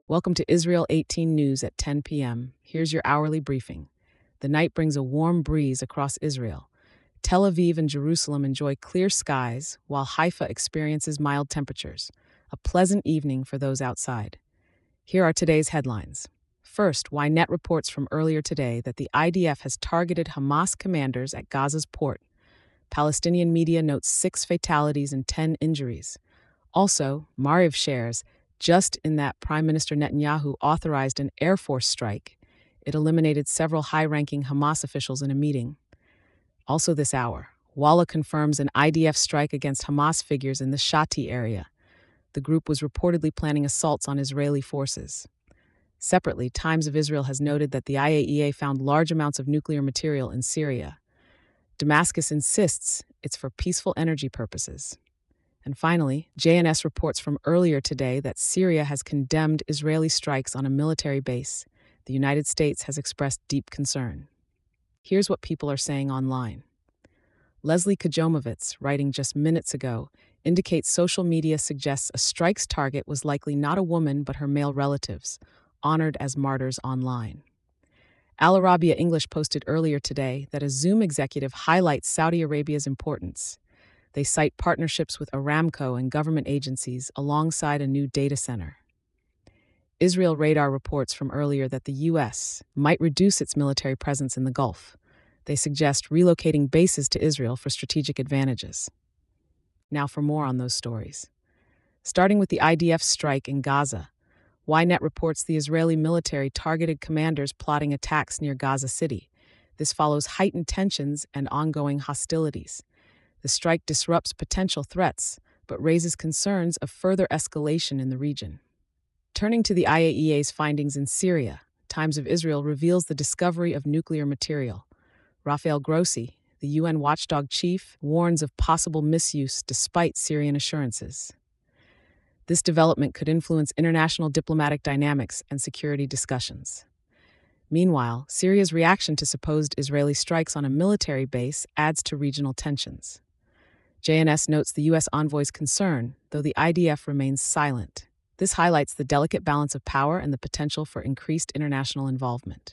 Welcome to Israel 18 News at 10 p.m. Here's your hourly briefing. The night brings a warm breeze across Israel. Tel Aviv and Jerusalem enjoy clear skies, while Haifa experiences mild temperatures. A pleasant evening for those outside. Here are today's headlines. First, Ynet reports from earlier today that the IDF has targeted Hamas commanders at Gaza's port. Palestinian media notes 6 fatalities and 10 injuries. Also, Mariv shares, just in that Prime Minister Netanyahu authorized an Air Force strike, it eliminated several high-ranking Hamas officials in a meeting. Also this hour, Walla confirms an IDF strike against Hamas figures in the Shati area. The group was reportedly planning assaults on Israeli forces. Separately, Times of Israel has noted that the IAEA found large amounts of nuclear material in Syria. Damascus insists it's for peaceful energy purposes. And finally, JNS reports from earlier today that Syria has condemned Israeli strikes on a military base. The United States has expressed deep concern. Here's what people are saying online. Leslie Kajomovitz, writing just minutes ago, indicates social media suggests a strike's target was likely not a woman but her male relatives, honored as martyrs online. Al Arabiya English posted earlier today that a Zoom executive highlights Saudi Arabia's importance. They cite partnerships with Aramco and government agencies alongside a new data center. Israel Radar reports from earlier that the U.S. might reduce its military presence in the Gulf. They suggest relocating bases to Israel for strategic advantages. Now for more on those stories. Starting with the IDF strike in Gaza, Ynet reports the Israeli military targeted commanders plotting attacks near Gaza City. This follows heightened tensions and ongoing hostilities. The strike disrupts potential threats, but raises concerns of further escalation in the region. Turning to the IAEA's findings in Syria, Times of Israel reveals the discovery of nuclear material. Rafael Grossi, the UN watchdog chief, warns of possible misuse despite Syrian assurances. This development could influence international diplomatic dynamics and security discussions. Meanwhile, Syria's reaction to supposed Israeli strikes on a military base adds to regional tensions. JNS notes the U.S. envoy's concern, though the IDF remains silent. This highlights the delicate balance of power and the potential for increased international involvement.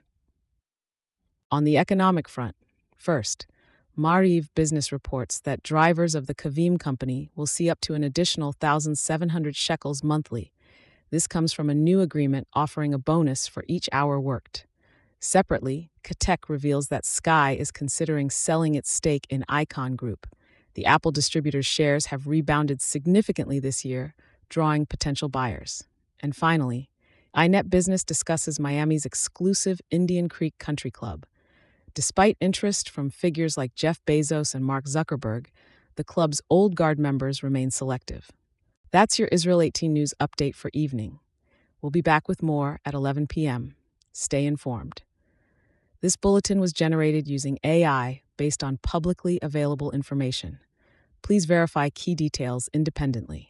On the economic front, first, Mariv Business reports that drivers of the Kavim company will see up to an additional 1,700 shekels monthly. This comes from a new agreement offering a bonus for each hour worked. Separately, Katek reveals that Sky is considering selling its stake in Icon Group. The Apple distributor's shares have rebounded significantly this year, drawing potential buyers. And finally, iNet Business discusses Miami's exclusive Indian Creek Country Club. Despite interest from figures like Jeff Bezos and Mark Zuckerberg, the club's old guard members remain selective. That's your Israel 18 News update for evening. We'll be back with more at 11 p.m. Stay informed. This bulletin was generated using AI based on publicly available information. Please verify key details independently.